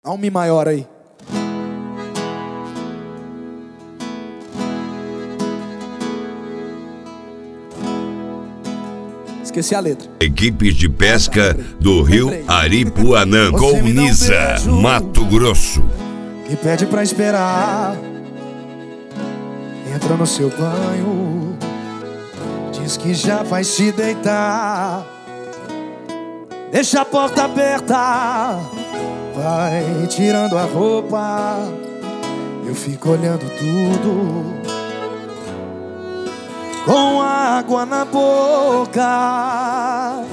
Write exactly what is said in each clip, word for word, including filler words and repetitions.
Dá um Mi maior aí. Esqueci a letra. Equipe de pesca do rio Aripuanã, Colniza, Mato Grosso. E pede pra esperar. Entra no seu banho. Diz que já vai se deitar. Deixa a porta aberta. Vai tirando a roupa. Eu fico olhando tudo com água na boca.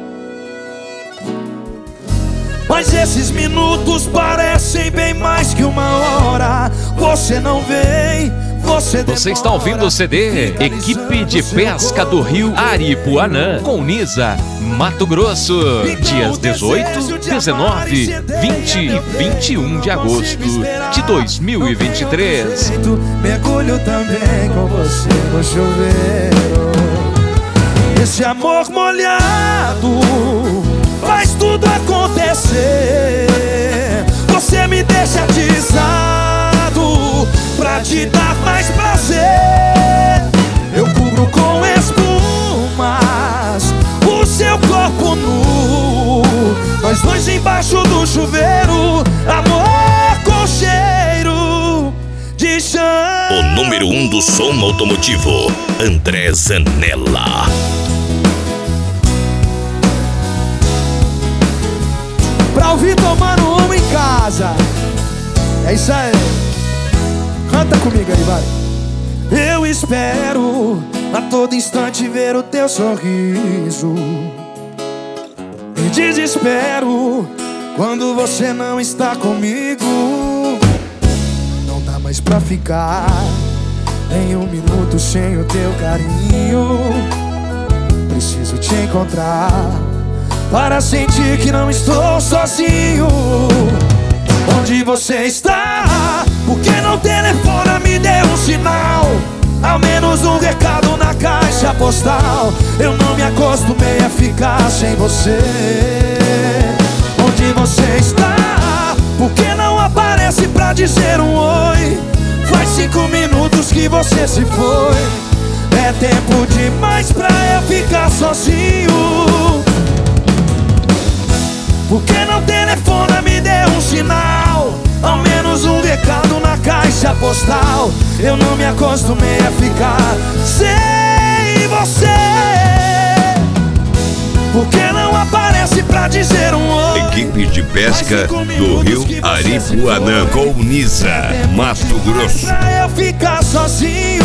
Mas esses minutos parecem bem mais que uma hora. Você não vem, você demora. Você está ouvindo o C D Equipe de Pesca do Rio Aripuanã, Colniza, Mato Grosso. Dias dezoito, dezenove, vinte e vinte e um de agosto de dois mil e vinte e três. Mergulho também com você no chuveiro. Esse amor molhado faz tudo acontecer. Você me deixa atiçado pra te dar mais prazer. Eu cubro com espumas o seu corpo nu. Nós dois embaixo do chuveiro. Amor com cheiro de chão. O número um do som automotivo, André Zanella. Pra ouvir tomando uma em casa. É isso aí. Canta comigo aí, vai. Eu espero a todo instante ver o teu sorriso. Me desespero quando você não está comigo. Não dá mais pra ficar nem um minuto sem o teu carinho. Preciso te encontrar para sentir que não estou sozinho. Onde você está? Por que não telefona, me dê um sinal? Ao menos um recado na caixa postal. Eu não me acostumei a ficar sem você. Onde você está? Por que não aparece pra dizer um oi? Faz cinco minutos que você se foi. É tempo demais pra eu ficar sozinho. Por que não telefona, me dê um sinal? Ao menos um recado na caixa postal. Eu não me acostumei a ficar sem você. Por que não aparece pra dizer um oi? Equipe de pesca do rio Aripuanã, Colniza, Mato Grosso. Pra eu ficar sozinho.